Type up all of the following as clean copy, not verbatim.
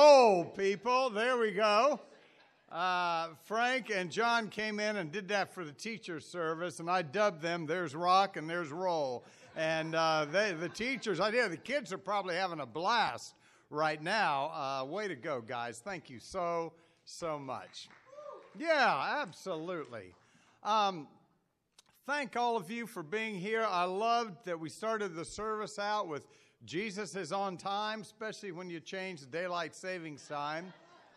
roll, people. There we go. Frank and John came in and did that for the teacher service, and I dubbed them, there's rock and there's roll. And the teachers, the kids are probably having a blast right now. Way to go, guys. Thank you so much. Yeah, absolutely. Thank all of you for being here. I loved that we started the service out with Jesus is on time, especially when you change the daylight savings time.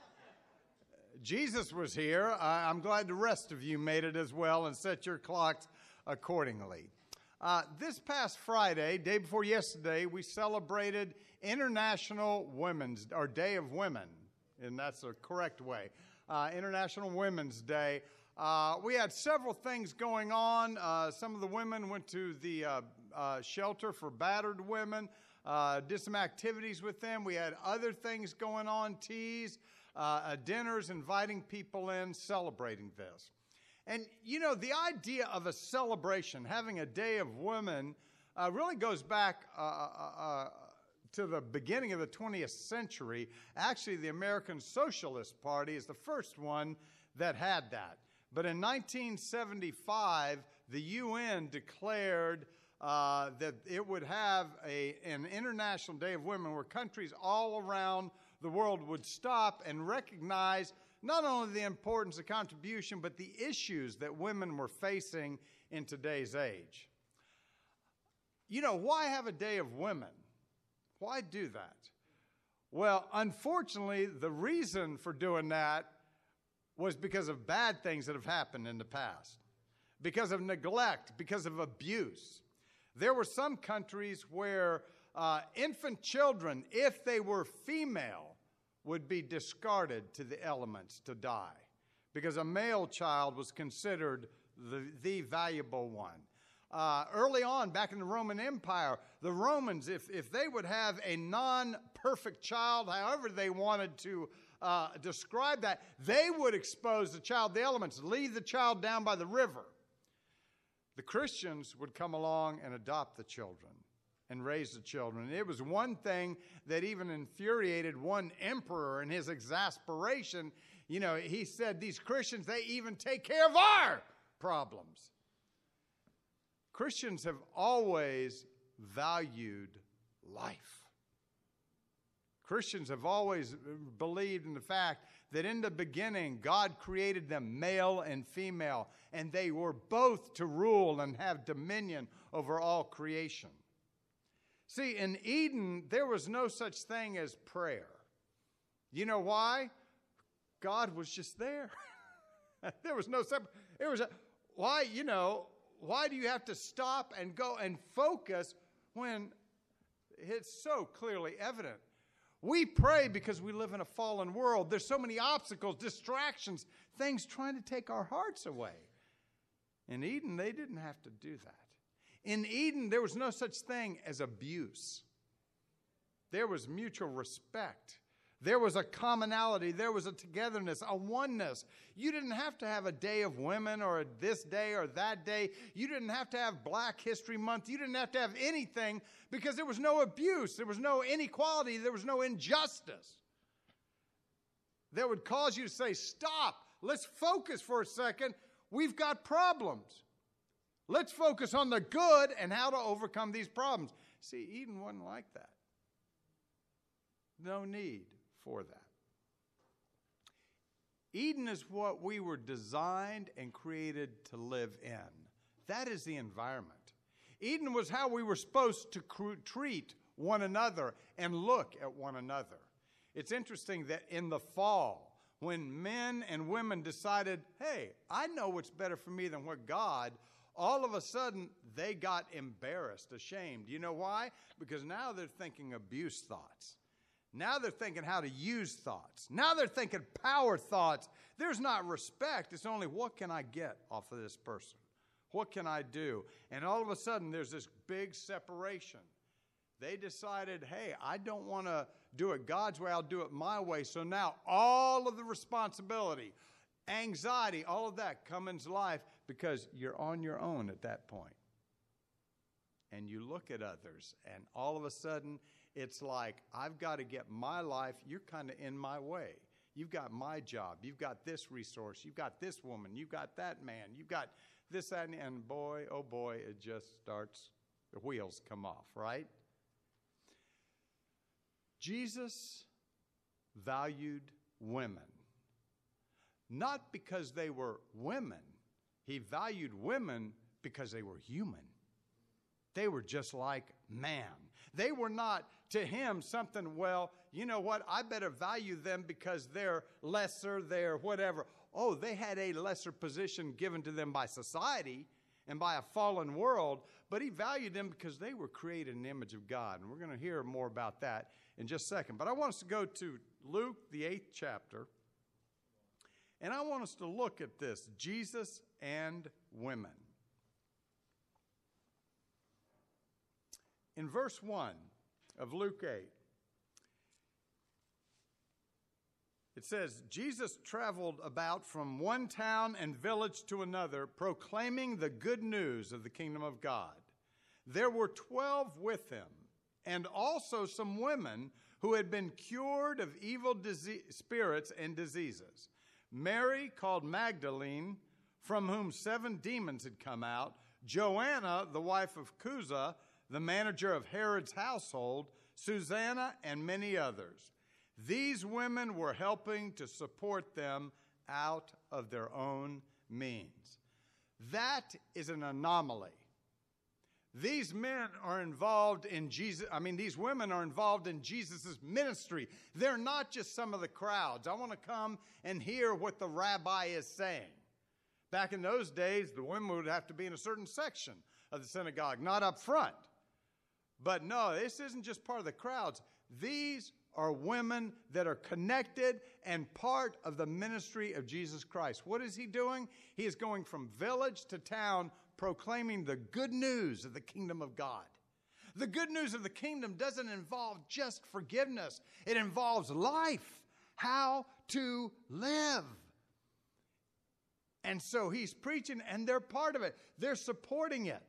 Jesus was here. I'm glad the rest of you made it as well and set your clocks accordingly. This past Friday, day before yesterday, we celebrated International Women's, or Day of Women, and that's the correct way. International Women's Day. We had several things going on. Some of the women went to the shelter for battered women, did some activities with them. We had other things going on, teas, dinners, inviting people in, celebrating this. And, you know, the idea of a celebration, having a Day of Women, really goes back to the beginning of the 20th century. Actually, the American Socialist Party is the first one that had that. But in 1975, the UN declared that it would have an International Day of Women where countries all around the world would stop and recognize not only the importance of contribution, but the issues that women were facing in today's age. You know, why have a Day of Women? Why do that? Well, unfortunately, the reason for doing that was because of bad things that have happened in the past, because of neglect, because of abuse. There were some countries where infant children, if they were female, would be discarded to the elements to die because a male child was considered the valuable one. Early on, back in the Roman Empire, the Romans, if they would have a non-perfect child, however they wanted to describe that, they would expose the child to the elements, leave the child down by the river. The Christians would come along and adopt the children and raise the children. And it was one thing that even infuriated one emperor in his exasperation. You know, he said, these Christians, they even take care of our problems. Christians have always valued life. Christians have always believed in the fact that in the beginning, God created them male and female, and they were both to rule and have dominion over all creation. See, in Eden, there was no such thing as prayer. You know why? God was just there. There was no separate. Why do you have to stop and go and focus when it's so clearly evident? We pray because we live in a fallen world. There's so many obstacles, distractions, things trying to take our hearts away. In Eden, they didn't have to do that. In Eden, there was no such thing as abuse. There was mutual respect. There was a commonality. There was a togetherness, a oneness. You didn't have to have a Day of Women or this day or that day. You didn't have to have Black History Month. You didn't have to have anything because there was no abuse. There was no inequality. There was no injustice that would cause you to say, stop, let's focus for a second. We've got problems. Let's focus on the good and how to overcome these problems. See, Eden wasn't like that. No need for that. Eden is what we were designed and created to live in. That is the environment. Eden was how we were supposed to treat one another and look at one another. It's interesting that in the fall, when men and women decided, hey, I know what's better for me than what God, all of a sudden, they got embarrassed, ashamed. You know why? Because now they're thinking abuse thoughts. Now they're thinking how to use thoughts. Now they're thinking power thoughts. There's not respect. It's only, what can I get off of this person? What can I do? And all of a sudden, there's this big separation. They decided, hey, I don't want to do it God's way. I'll do it my way. So now all of the responsibility, anxiety, all of that come into life because you're on your own at that point. And you look at others, and all of a sudden, it's like, I've got to get my life, you're kind of in my way. You've got my job. You've got this resource. You've got this woman. You've got that man. You've got this, that, and boy, oh boy, it just starts, the wheels come off, right? Jesus valued women, not because they were women. He valued women because they were human. They were just like man. They were not, to him, something, well, you know what, I better value them because they're lesser, they're whatever. Oh, they had a lesser position given to them by society and by a fallen world, but he valued them because they were created in the image of God. And we're going to hear more about that in just a second. But I want us to go to Luke, the 8th chapter, and I want us to look at this, Jesus and women. In verse 1 of Luke 8, it says, Jesus traveled about from one town and village to another, proclaiming the good news of the kingdom of God. There were 12 with him, and also some women who had been cured of evil spirits and diseases. Mary, called Magdalene, from whom 7 demons had come out, Joanna, the wife of Chuza, the manager of Herod's household, Susanna, and many others. These women were helping to support them out of their own means. That is an anomaly. These men are involved in these women are involved in Jesus' ministry. They're not just some of the crowds. I want to come and hear what the rabbi is saying. Back in those days, the women would have to be in a certain section of the synagogue, not up front. But no, this isn't just part of the crowds. These are women that are connected and part of the ministry of Jesus Christ. What is he doing? He is going from village to town proclaiming the good news of the kingdom of God. The good news of the kingdom doesn't involve just forgiveness. It involves life, how to live. And so he's preaching, and they're part of it. They're supporting it.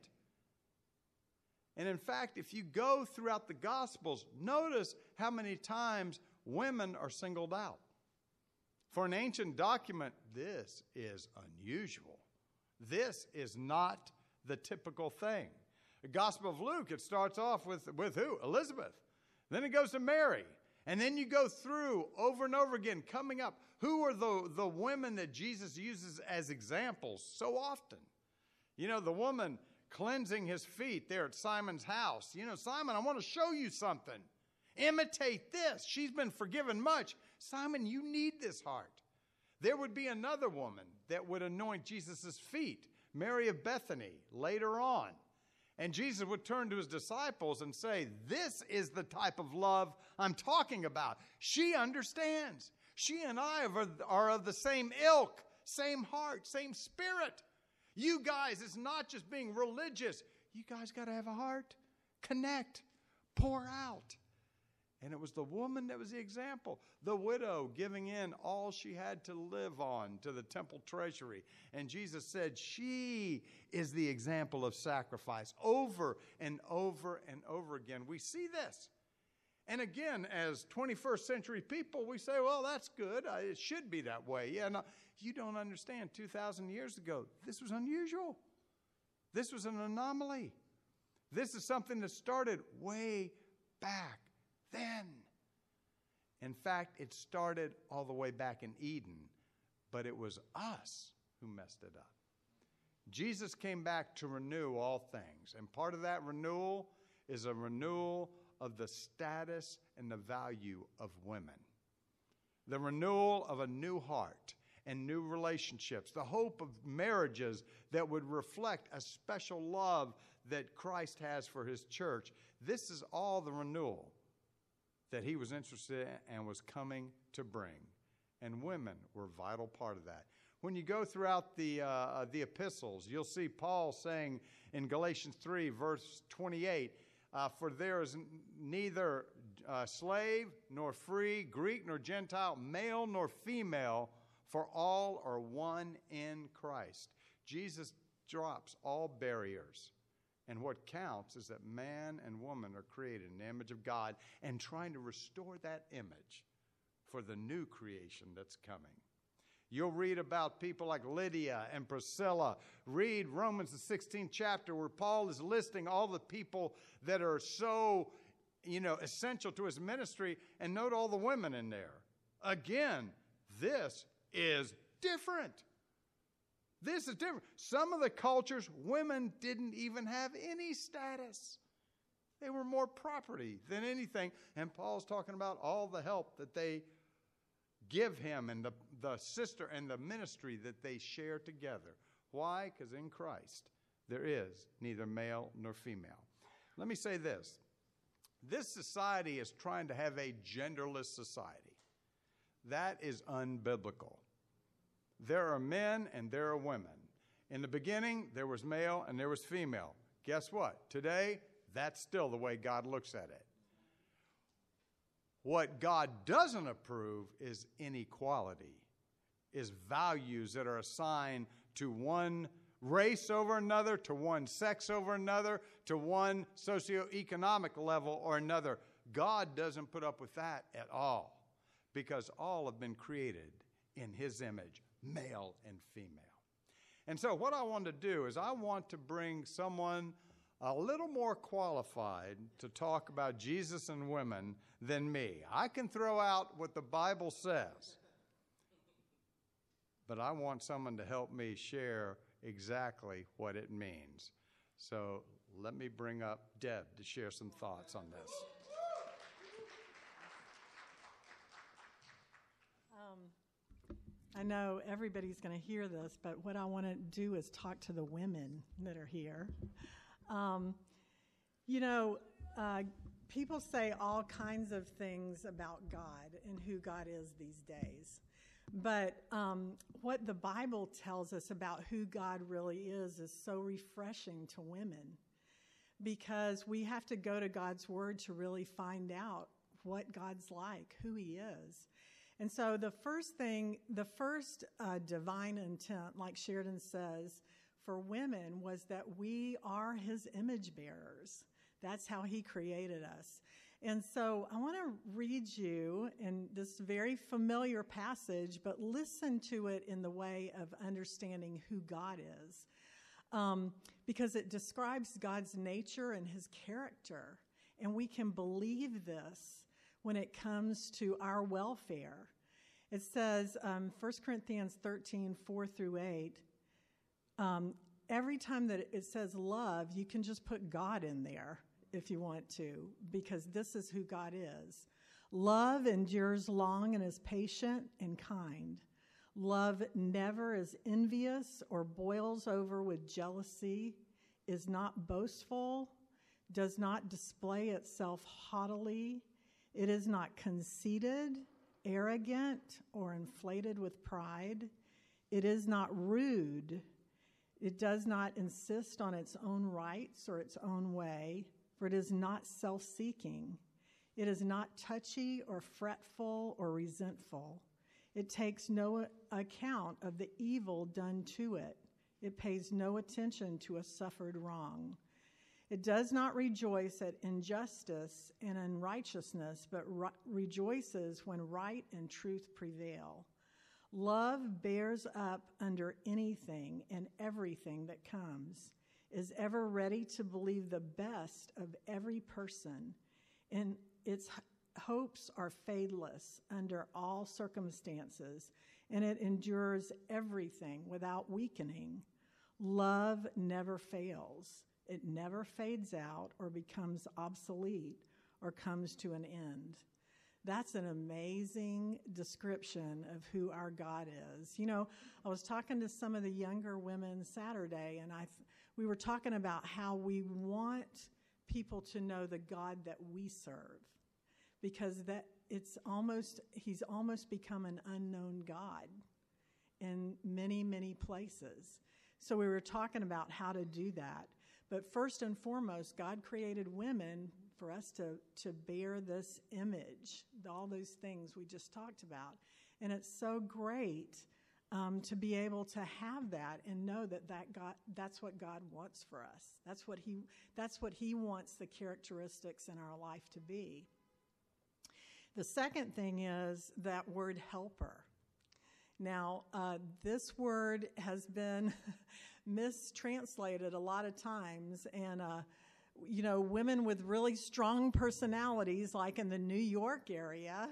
And in fact, if you go throughout the Gospels, notice how many times women are singled out. For an ancient document, this is unusual. This is not the typical thing. The Gospel of Luke, it starts off with who? Elizabeth. Then it goes to Mary. And then you go through over and over again, coming up. Who are the women that Jesus uses as examples so often? You know, the woman cleansing his feet there at Simon's house. You know, Simon, I want to show you something. Imitate this. She's been forgiven much. Simon, you need this heart. There would be another woman that would anoint Jesus' feet, Mary of Bethany, later on. And Jesus would turn to his disciples and say, this is the type of love I'm talking about. She understands. She and I are of the same ilk, same heart, same spirit. You guys, it's not just being religious. You guys got to have a heart. Connect. Pour out. And it was the woman that was the example. The widow giving in all she had to live on to the temple treasury. And Jesus said she is the example of sacrifice. Over and over and over again. We see this. And again, as 21st century people, we say, well, that's good. It should be that way. Yeah, no, you don't understand. 2,000 years ago, this was unusual. This was an anomaly. This is something that started way back then. In fact, it started all the way back in Eden, but it was us who messed it up. Jesus came back to renew all things, and part of that renewal is a renewal of the status and the value of women. The renewal of a new heart and new relationships, the hope of marriages that would reflect a special love that Christ has for his church. This is all the renewal that he was interested in and was coming to bring. And women were a vital part of that. When you go throughout the epistles, you'll see Paul saying in Galatians 3, verse 28, for there is neither slave nor free, Greek nor Gentile, male nor female, for all are one in Christ. Jesus drops all barriers And what counts is that man and woman are created in the image of God and trying to restore that image for the new creation that's coming. You'll read about people like Lydia and Priscilla. Read Romans, the 16th chapter, where Paul is listing all the people that are so, essential to his ministry, and note all the women in there. Again, this is different. This is different. Some of the cultures, women didn't even have any status. They were more property than anything. And Paul's talking about all the help that they give him and the sister and the ministry that they share together. Why? Because in Christ there is neither male nor female. Let me say this. This society is trying to have a genderless society. That is unbiblical. There are men and there are women. In the beginning, there was male and there was female. Guess what? Today, that's still the way God looks at it. What God doesn't approve is inequality, is values that are assigned to one race over another, to one sex over another, to one socioeconomic level or another. God doesn't put up with that at all, because all have been created in his image, male and female. And so what I want to do is I want to bring someone a little more qualified to talk about Jesus and women than me. I can throw out what the Bible says, but I want someone to help me share exactly what it means. So let me bring up Deb to share some thoughts on this. I know everybody's going to hear this, but what I want to do is talk to the women that are here. People say all kinds of things about God and who God is these days. But what the Bible tells us about who God really is so refreshing to women, because we have to go to God's Word to really find out what God's like, who he is. And so the first divine intent, like Sheridan says, for women was that we are his image bearers. That's how he created us. And so I want to read you in this very familiar passage, but listen to it in the way of understanding who God is. Because it describes God's nature and his character. And we can believe this when it comes to our welfare. It says, 1 Corinthians 13, 4 through 8, every time that it says love, you can just put God in there if you want to, because this is who God is. Love endures long and is patient and kind. Love never is envious or boils over with jealousy, is not boastful, does not display itself haughtily. It is not conceited, arrogant, or inflated with pride. It is not rude. It does not insist on its own rights or its own way, for it is not self-seeking. It is not touchy or fretful or resentful. It takes no account of the evil done to it. It pays no attention to a suffered wrong. It does not rejoice at injustice and unrighteousness, but rejoices when right and truth prevail. Love bears up under anything and everything that comes, is ever ready to believe the best of every person, and its hopes are fadeless under all circumstances, and it endures everything without weakening. Love never fails. It never fades out or becomes obsolete or comes to an end. That's an amazing description of who our God is. You know, I was talking to some of the younger women Saturday, and we were talking about how we want people to know the God that we serve, because he's almost become an unknown God in many, many places. So we were talking about how to do that. But first and foremost, God created women for us to bear this image, all those things we just talked about. And it's so great to be able to have that and know that that's what God wants for us. That's what He wants the characteristics in our life to be. The second thing is that word helper. Now, this word has been mistranslated a lot of times, and women with really strong personalities, like in the New York area,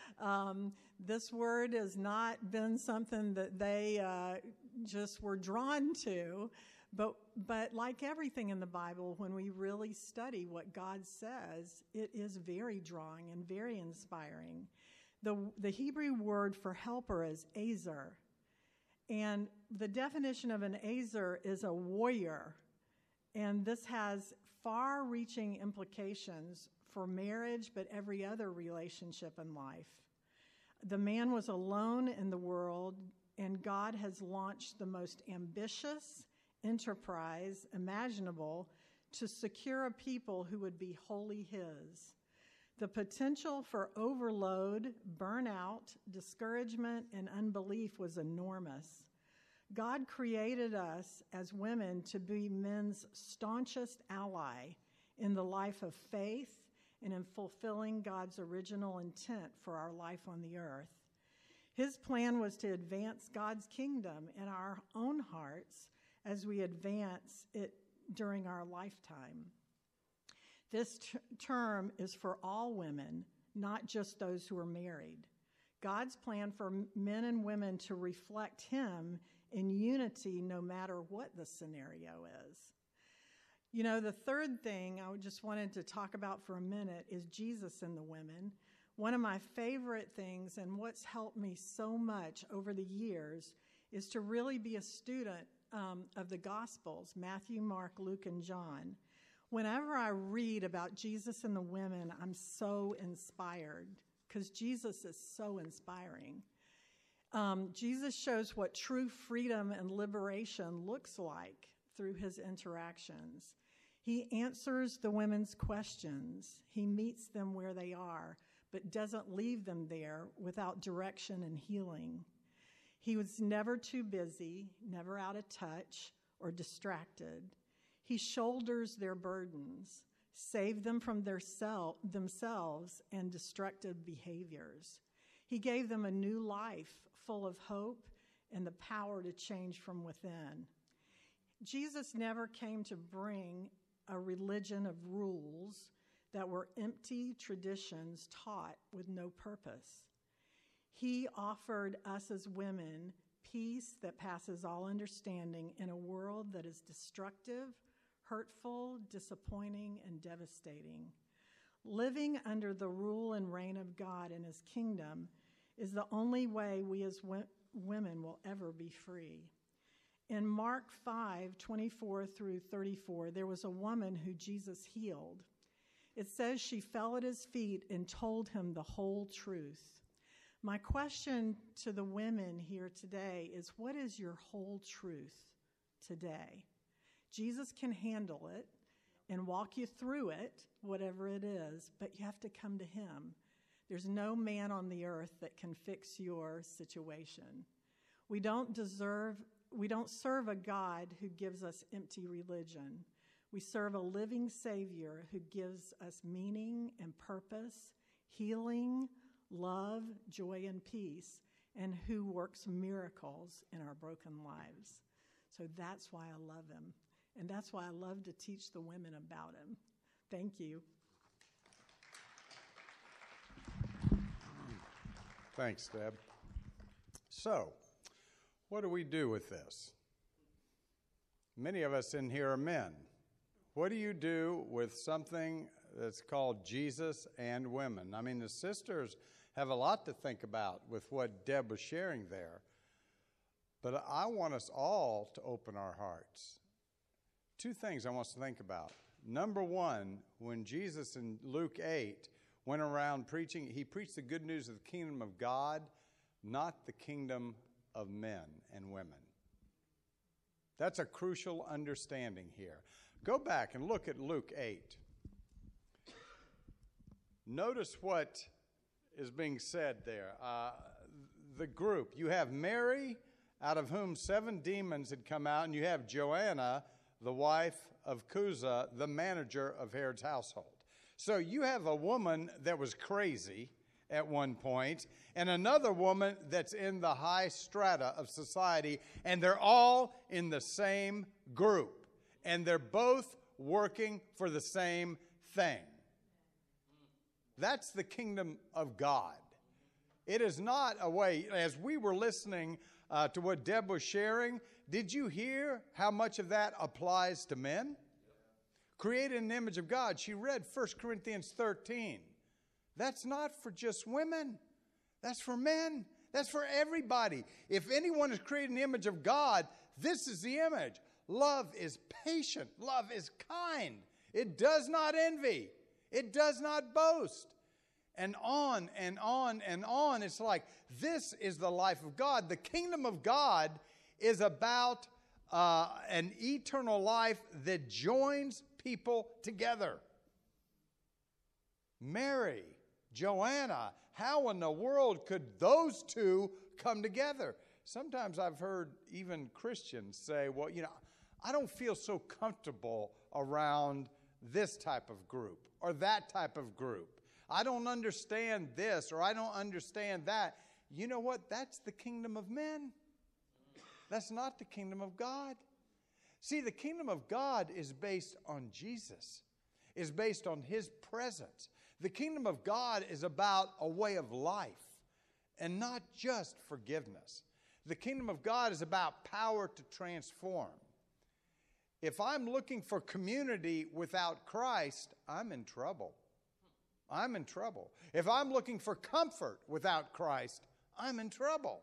this word has not been something that they just were drawn to. But like everything in the Bible, when we really study what God says, it is very drawing and very inspiring. The Hebrew word for helper is azer. And the definition of an azer is a warrior. And this has far-reaching implications for marriage, but every other relationship in life. The man was alone in the world, and God has launched the most ambitious enterprise imaginable to secure a people who would be wholly His. The potential for overload, burnout, discouragement, and unbelief was enormous. God created us as women to be men's staunchest ally in the life of faith and in fulfilling God's original intent for our life on the earth. His plan was to advance God's kingdom in our own hearts as we advance it during our lifetime. This term is for all women, not just those who are married. God's plan for men and women to reflect Him in unity no matter what the scenario is. The third thing I just wanted to talk about for a minute is Jesus and the women. One of my favorite things, and what's helped me so much over the years, is to really be a student of the Gospels, Matthew, Mark, Luke, and John. Whenever I read about Jesus and the women, I'm so inspired because Jesus is so inspiring. Jesus shows what true freedom and liberation looks like through His interactions. He answers the women's questions. He meets them where they are, but doesn't leave them there without direction and healing. He was never too busy, never out of touch or distracted. He shoulders their burdens, saved them from themselves and destructive behaviors. He gave them a new life full of hope and the power to change from within. Jesus never came to bring a religion of rules that were empty traditions taught with no purpose. He offered us as women peace that passes all understanding in a world that is destructive, hurtful, disappointing, and devastating. Living under the rule and reign of God in His kingdom is the only way we as women will ever be free. In Mark 5:24 through 34, there was a woman who Jesus healed. It says she fell at His feet and told Him the whole truth. My question to the women here today is, what is your whole truth today? Jesus can handle it and walk you through it, whatever it is, but you have to come to Him. There's no man on the earth that can fix your situation. We don't serve a God who gives us empty religion. We serve a living Savior who gives us meaning and purpose, healing, love, joy, and peace, and who works miracles in our broken lives. So that's why I love Him, and that's why I love to teach the women about Him. Thank you. Thanks, Deb. So, what do we do with this? Many of us in here are men. What do you do with something that's called Jesus and women? I mean, the sisters have a lot to think about with what Deb was sharing there. But I want us all to open our hearts. Two things I want us to think about. Number one, when Jesus in Luke 8 went around preaching, He preached the good news of the kingdom of God, not the kingdom of men and women. That's a crucial understanding here. Go back and look at Luke 8. Notice what is being said there. The group, you have Mary out of whom 7 demons had come out, and you have Joanna, the wife of Chuza, the manager of Herod's household. So you have a woman that was crazy at one point, and another woman that's in the high strata of society, and they're all in the same group, and they're both working for the same thing. That's the kingdom of God. It is not a way, as we were listening to what Deb was sharing, did you hear how much of that applies to men? Created in the image of God. She read 1 Corinthians 13. That's not for just women. That's for men. That's for everybody. If anyone is created in the image of God, this is the image. Love is patient. Love is kind. It does not envy. It does not boast. And on and on and on. It's like this is the life of God. The kingdom of God is about an eternal life that joins people together. Mary, Joanna, how in the world could those two come together? Sometimes I've heard even Christians say, well, I don't feel so comfortable around this type of group or that type of group. I don't understand this or I don't understand that. You know what? That's the kingdom of men. That's not the kingdom of God. See, the kingdom of God is based on Jesus, is based on His presence. The kingdom of God is about a way of life and not just forgiveness. The kingdom of God is about power to transform. If I'm looking for community without Christ, I'm in trouble. I'm in trouble. If I'm looking for comfort without Christ, I'm in trouble.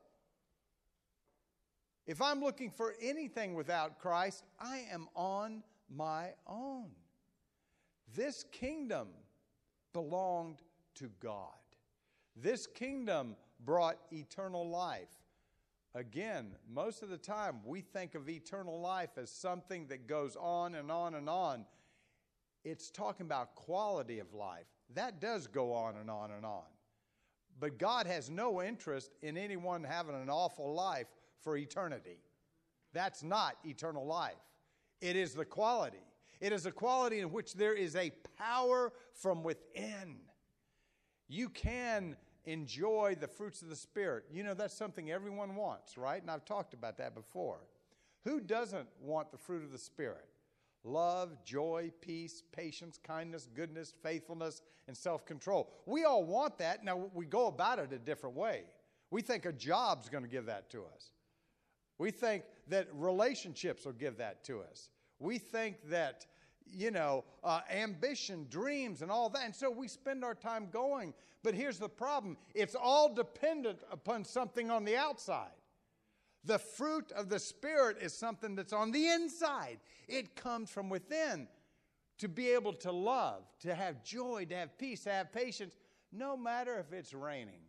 If I'm looking for anything without Christ, I am on my own. This kingdom belonged to God. This kingdom brought eternal life. Again, most of the time we think of eternal life as something that goes on and on and on. It's talking about quality of life. That does go on and on and on. But God has no interest in anyone having an awful life for eternity. That's not eternal life. It is the quality. It is a quality in which there is a power from within. You can enjoy the fruits of the Spirit. That's something everyone wants, right? And I've talked about that before. Who doesn't want the fruit of the Spirit? Love, joy, peace, patience, kindness, goodness, faithfulness, and self-control. We all want that. Now, we go about it a different way. We think a job's going to give that to us. We think that relationships will give that to us. We think that, ambition, dreams, and all that. And so we spend our time going. But here's the problem. It's all dependent upon something on the outside. The fruit of the Spirit is something that's on the inside. It comes from within. To be able to love, to have joy, to have peace, to have patience, no matter if it's raining.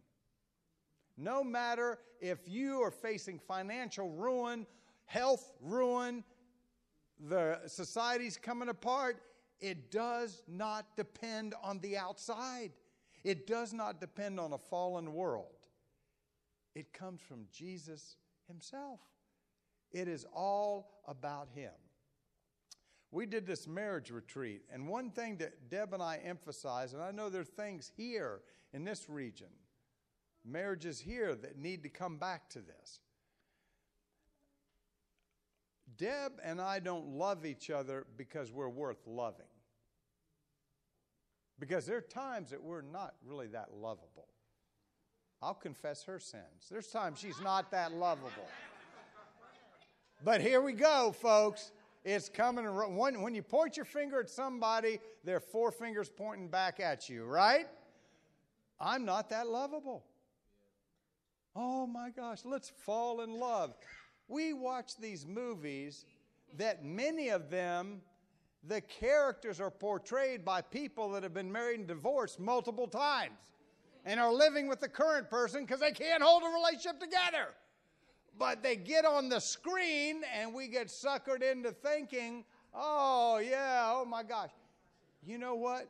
No matter if you are facing financial ruin, health ruin, the society's coming apart, it does not depend on the outside. It does not depend on a fallen world. It comes from Jesus Himself. It is all about Him. We did this marriage retreat, and one thing that Deb and I emphasize, and I know there are things here in this region, marriages here that need to come back to this. Deb and I don't love each other because we're worth loving. Because there are times that we're not really that lovable. I'll confess her sins. There's times she's not that lovable. But here we go, folks. It's coming. When you point your finger at somebody, there are 4 fingers pointing back at you, right? I'm not that lovable. Oh my gosh, let's fall in love. We watch these movies that many of them, the characters are portrayed by people that have been married and divorced multiple times and are living with the current person because they can't hold a relationship together. But they get on the screen and we get suckered into thinking, oh yeah, oh my gosh. You know what?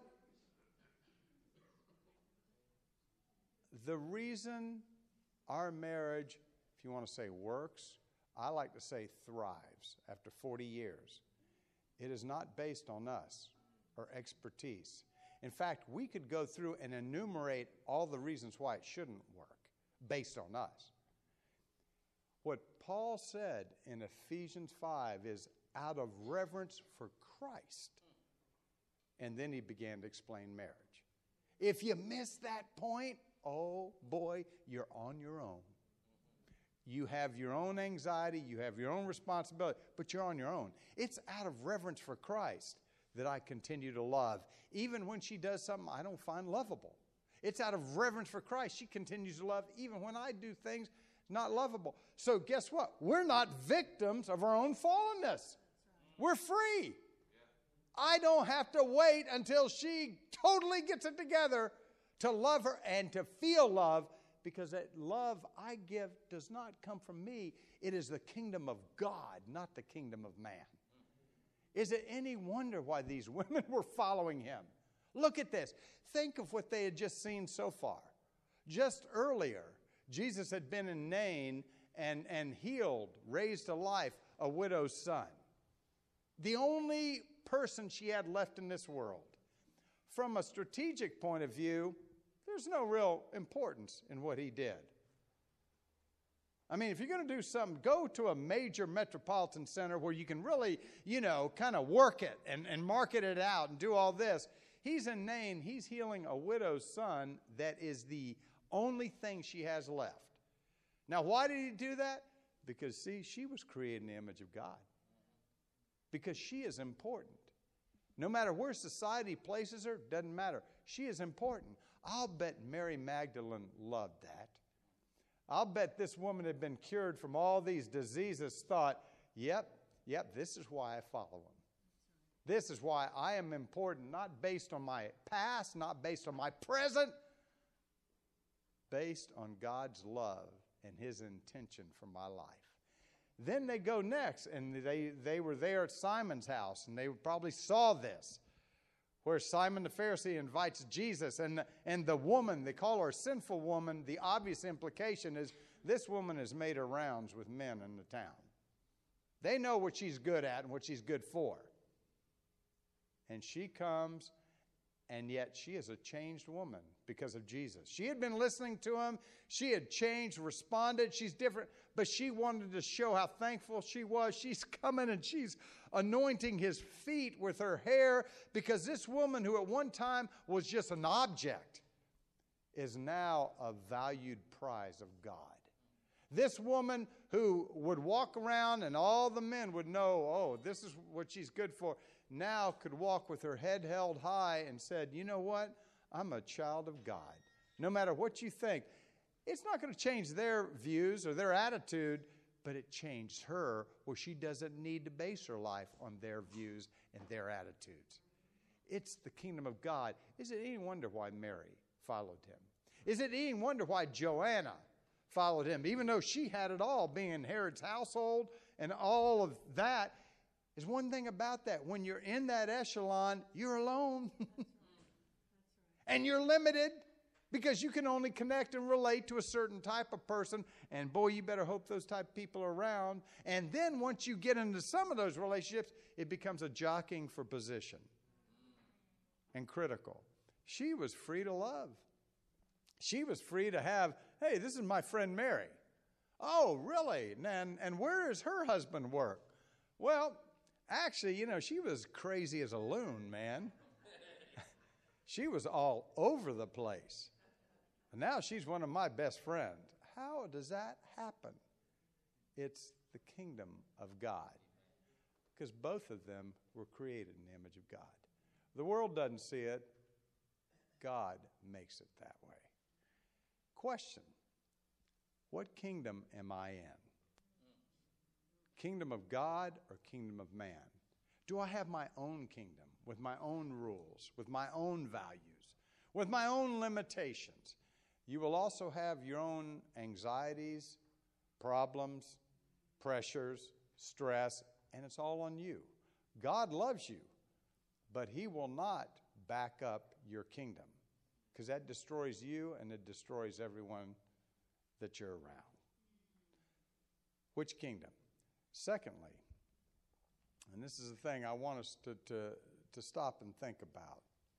The reason our marriage, if you want to say works, I like to say thrives after 40 years, it is not based on us or expertise. In fact, we could go through and enumerate all the reasons why it shouldn't work based on us. What Paul said in Ephesians 5 is out of reverence for Christ. And then he began to explain marriage. If you miss that point, oh boy, you're on your own. You have your own anxiety, you have your own responsibility, but you're on your own. It's out of reverence for Christ that I continue to love, even when she does something I don't find lovable. It's out of reverence for Christ she continues to love, even when I do things not lovable. So guess what? We're not victims of our own fallenness. We're free. I don't have to wait until she totally gets it together to love her and to feel love, because that love I give does not come from me. It is the kingdom of God, not the kingdom of man. Is it any wonder why these women were following him? Look at this. Think of what they had just seen so far. Just earlier, Jesus had been in Nain and healed, raised to life a widow's son. The only person she had left in this world. From a strategic point of view, there's no real importance in what he did. I mean, if you're going to do something, go to a major metropolitan center where you can really, kind of work it and market it out and do all this. He's in Nain. He's healing a widow's son that is the only thing she has left. Now, why did he do that? Because, see, she was created in the image of God. Because she is important. No matter where society places her, doesn't matter. She is important. I'll bet Mary Magdalene loved that. I'll bet this woman had been cured from all these diseases, thought, yep, this is why I follow him. This is why I am important, not based on my past, not based on my present, based on God's love and his intention for my life. Then they go next, and they were there at Simon's house, and they probably saw this, where Simon the Pharisee invites Jesus, and the woman, they call her a sinful woman. The obvious implication is this woman has made her rounds with men in the town. They know what she's good at and what she's good for. And she comes, and yet she is a changed woman because of Jesus. She had been listening to him. She had changed, responded. She's different, but she wanted to show how thankful she was. She's coming and she's anointing his feet with her hair, because this woman, who at one time was just an object, is now a valued prize of God. This woman who would walk around and all the men would know, oh, this is what she's good for, now could walk with her head held high and said, you know what? I'm a child of God. No matter what you think, it's not going to change their views or their attitude, but it changed her, where she doesn't need to base her life on their views and their attitudes. It's the kingdom of God. Is it any wonder why Mary followed him? Is it any wonder why Joanna followed him? Even though she had it all, being in Herod's household and all of that, is one thing about that. When you're in that echelon, you're alone. And you're limited, because you can only connect and relate to a certain type of person. And boy, you better hope those type of people are around. And then once you get into some of those relationships, it becomes a jockeying for position and critical. She was free to love. She was free to have, hey, this is my friend Mary. Oh, really? And where does her husband work? Well, actually, she was crazy as a loon, man. She was all over the place. And now she's one of my best friends. How does that happen? It's the kingdom of God. Because both of them were created in the image of God. The world doesn't see it. God makes it that way. Question: what kingdom am I in? Kingdom of God or kingdom of man? Do I have my own kingdom with my own rules, with my own values, with my own limitations? You will also have your own anxieties, problems, pressures, stress, and it's all on you. God loves you, but he will not back up your kingdom, because that destroys you and it destroys everyone that you're around. Which kingdom? Secondly, and this is the thing I want us to stop and think about.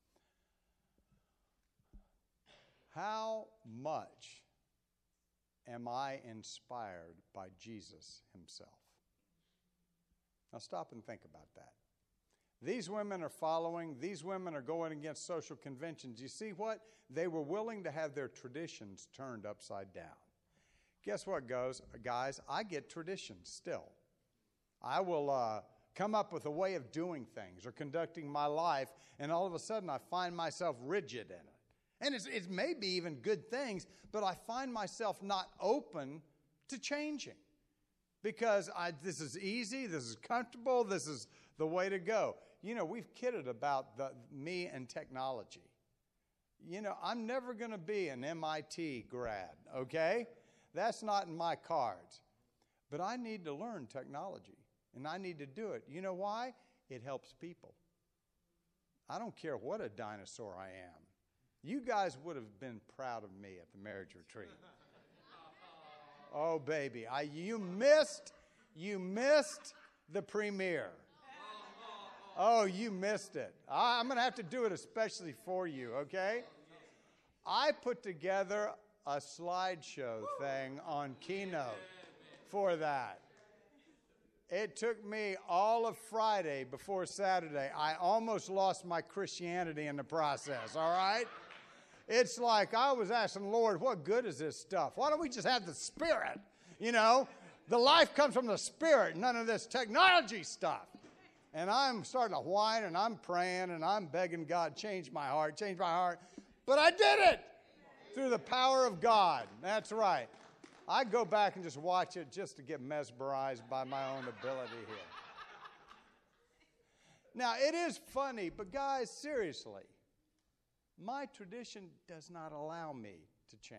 How much am I inspired by Jesus himself? Now stop and think about that. These women are following. These women are going against social conventions. You see what? They were willing to have their traditions turned upside down. Guess what, guys? I get traditions still. I will come up with a way of doing things or conducting my life, and all of a sudden I find myself rigid in it. And it may be even good things, but I find myself not open to changing because this is easy, this is comfortable, this is the way to go. You know, we've kidded about me and technology. You know, I'm never going to be an MIT grad, okay? That's not in my cards. But I need to learn technology, and I need to do it. You know why? It helps people. I don't care what a dinosaur I am. You guys would have been proud of me at the marriage retreat. Oh, baby. You missed the premiere. Oh, you missed it. I'm going to have to do it especially for you, okay? I put together a slideshow thing on Keynote for that. It took me all of Friday before Saturday. I almost lost my Christianity in the process, all right? It's like I was asking the Lord, what good is this stuff? Why don't we just have the Spirit? You know, the life comes from the Spirit, none of this technology stuff. And I'm starting to whine, and I'm praying, and I'm begging God, change my heart. But I did it through the power of God. That's right. I go back and just watch it just to get mesmerized by my own ability here. Now, it is funny, but guys, seriously, my tradition does not allow me to change.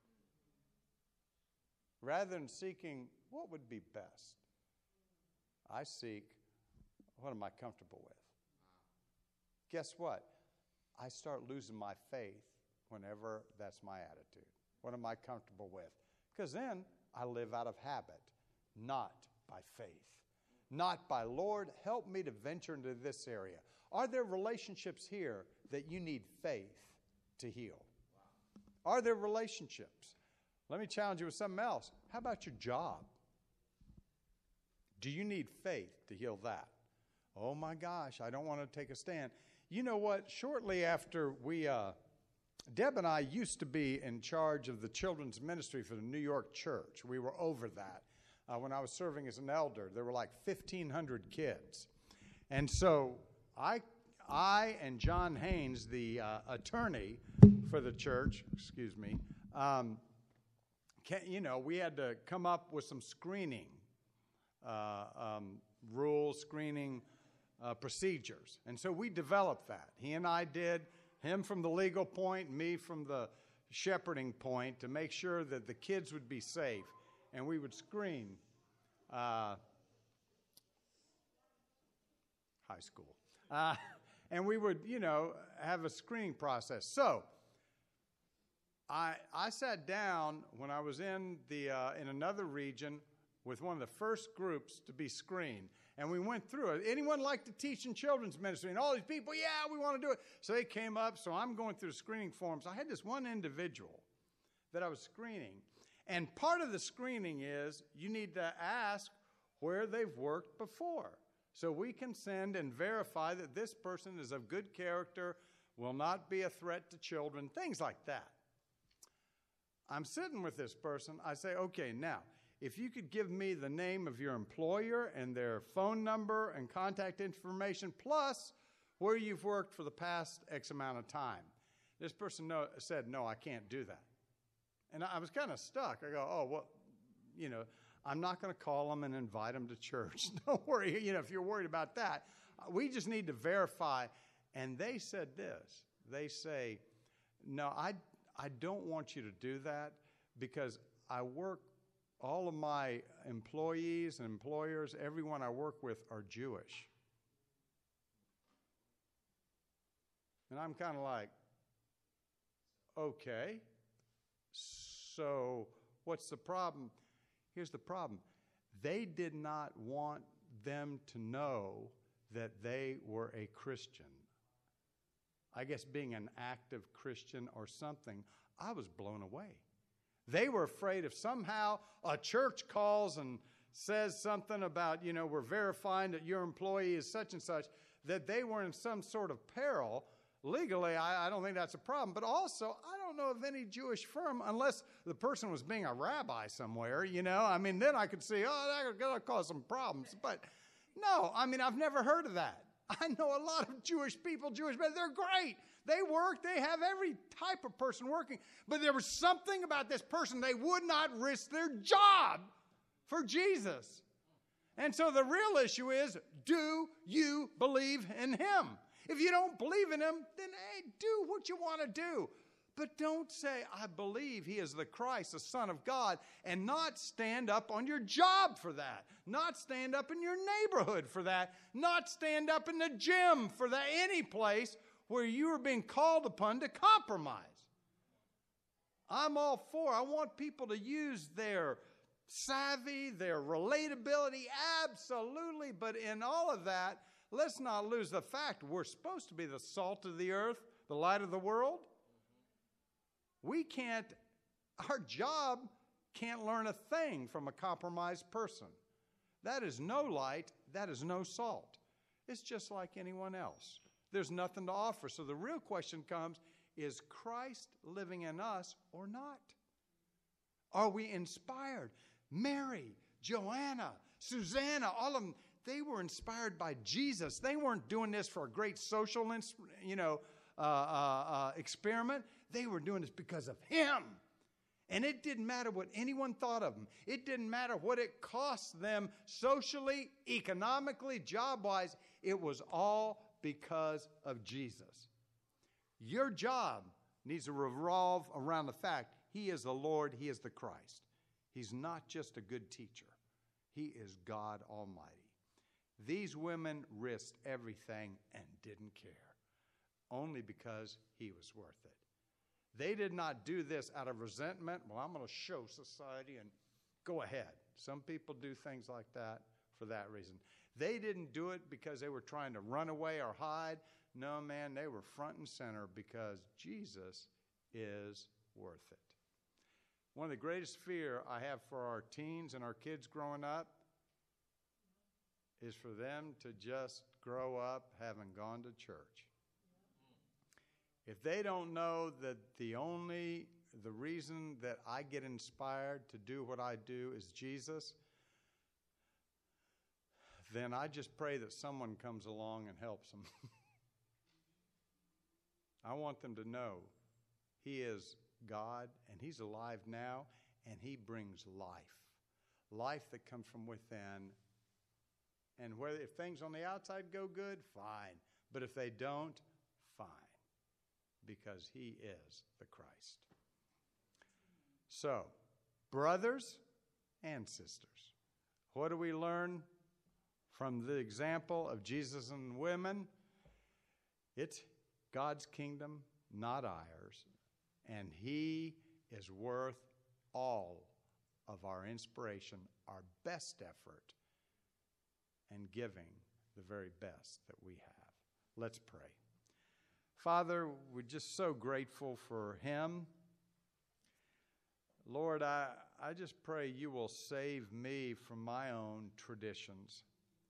Rather than seeking what would be best, I seek what am I comfortable with. Guess what? I start losing my faith whenever that's my attitude. What am I comfortable with? Because then I live out of habit, not by faith. Not by, Lord, help me to venture into this area. Are there relationships here that you need faith to heal? Are there relationships? Let me challenge you with something else. How about your job? Do you need faith to heal that? Oh my gosh, I don't want to take a stand. You know what? Shortly after Deb and I used to be in charge of the children's ministry for the New York church. We were over that. When I was serving as an elder, there were like 1,500 kids. And so I and John Haynes, the attorney for the church, we had to come up with some screening rules, screening procedures. And so we developed that. He and I did, him from the legal point, me from the shepherding point, to make sure that the kids would be safe. And we would screen high school. And we would, have a screening process. So I sat down when I was in another region with one of the first groups to be screened. And we went through it. Anyone like to teach in children's ministry? And all these people, yeah, we want to do it. So they came up. So I'm going through the screening forms. I had this one individual that I was screening. And part of the screening is you need to ask where they've worked before. So we can send and verify that this person is of good character, will not be a threat to children, things like that. I'm sitting with this person. I say, okay, now, if you could give me the name of your employer and their phone number and contact information, plus where you've worked for the past X amount of time. This person said, no, I can't do that. And I was kind of stuck. I go, oh, well, I'm not going to call them and invite them to church. Don't worry, if you're worried about that. We just need to verify. And they said this. They say, no, I don't want you to do that because all of my employees and employers, everyone I work with are Jewish. And I'm kind of like, okay, so what's the problem? Here's the problem. They did not want them to know that they were a Christian. I guess being an active Christian or something, I was blown away. They were afraid if somehow a church calls and says something about, we're verifying that your employee is such and such, that they were in some sort of peril. Legally, I don't think that's a problem. But also, I don't know of any Jewish firm, unless the person was being a rabbi somewhere, then I could see, that's going to cause some problems. But no, I've never heard of that. I know a lot of Jewish people, but they're great. They work. They have every type of person working. But there was something about this person. They would not risk their job for Jesus. And so the real issue is, do you believe in him? If you don't believe in him, then hey, do what you want to do. But don't say, I believe he is the Christ, the Son of God, and not stand up on your job for that. Not stand up in your neighborhood for that. Not stand up in the gym for that. Any place where you are being called upon to compromise. I'm all for, I want people to use their savvy, their relatability, absolutely. But in all of that, let's not lose the fact we're supposed to be the salt of the earth, the light of the world. Our job can't learn a thing from a compromised person. That is no light, that is no salt. It's just like anyone else. There's nothing to offer. So the real question comes, is Christ living in us or not? Are we inspired? Mary, Joanna, Susanna, all of them, they were inspired by Jesus. They weren't doing this for a great social, experiment. They were doing this because of him. And it didn't matter what anyone thought of them. It didn't matter what it cost them socially, economically, job-wise. It was all because of Jesus. Your job needs to revolve around the fact he is the Lord, he is the Christ. He's not just a good teacher. He is God Almighty. These women risked everything and didn't care, only because he was worth it. They did not do this out of resentment. Well, I'm going to show society and go ahead. Some people do things like that for that reason. They didn't do it because they were trying to run away or hide. No, man, they were front and center because Jesus is worth it. One of the greatest fear I have for our teens and our kids growing up is for them to just grow up having gone to church. If they don't know that the reason that I get inspired to do what I do is Jesus, then I just pray that someone comes along and helps them. I want them to know he is God and he's alive now and he brings life that comes from within. And if things on the outside go good, fine. But if they don't, fine. Because he is the Christ. So, brothers and sisters, what do we learn from the example of Jesus and women? It's God's kingdom, not ours. And he is worth all of our inspiration, our best effort, and giving the very best that we have. Let's pray. Father, we're just so grateful for him. Lord, I just pray you will save me from my own traditions.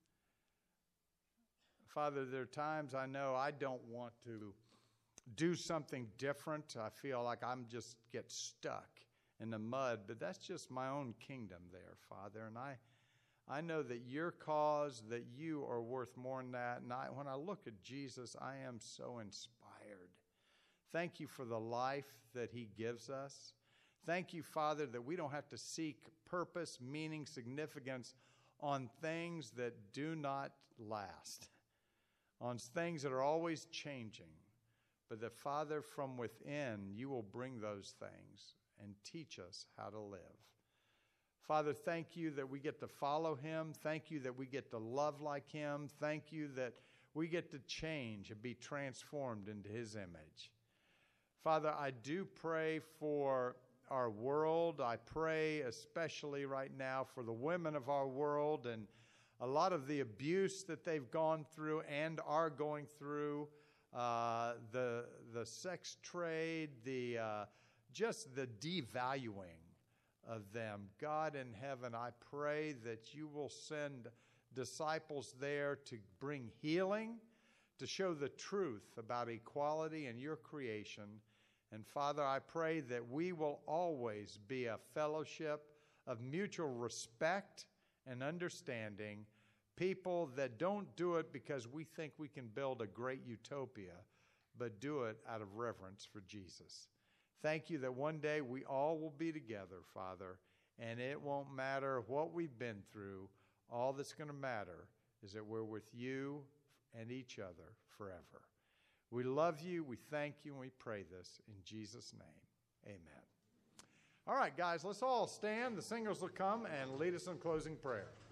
Father, there are times I know I don't want to do something different. I feel like I'm just get stuck in the mud, but that's just my own kingdom there, Father. And I know that your cause, that you are worth more than that. And when I look at Jesus, I am so inspired. Thank you for the life that he gives us. Thank you, Father, that we don't have to seek purpose, meaning, significance on things that do not last, on things that are always changing. But that, Father, from within, you will bring those things and teach us how to live. Father, thank you that we get to follow him. Thank you that we get to love like him. Thank you that we get to change and be transformed into his image. Father, I do pray for our world. I pray especially right now for the women of our world and a lot of the abuse that they've gone through and are going through, the sex trade, just the devaluing of them. God in heaven, I pray that you will send disciples there to bring healing, to show the truth about equality and your creation. And Father, I pray that we will always be a fellowship of mutual respect and understanding, people that don't do it because we think we can build a great utopia, but do it out of reverence for Jesus. Thank you that one day we all will be together, Father, and it won't matter what we've been through. All that's going to matter is that we're with you and each other forever. We love you, we thank you, and we pray this in Jesus' name. Amen. All right, guys, let's all stand. The singers will come and lead us in closing prayer.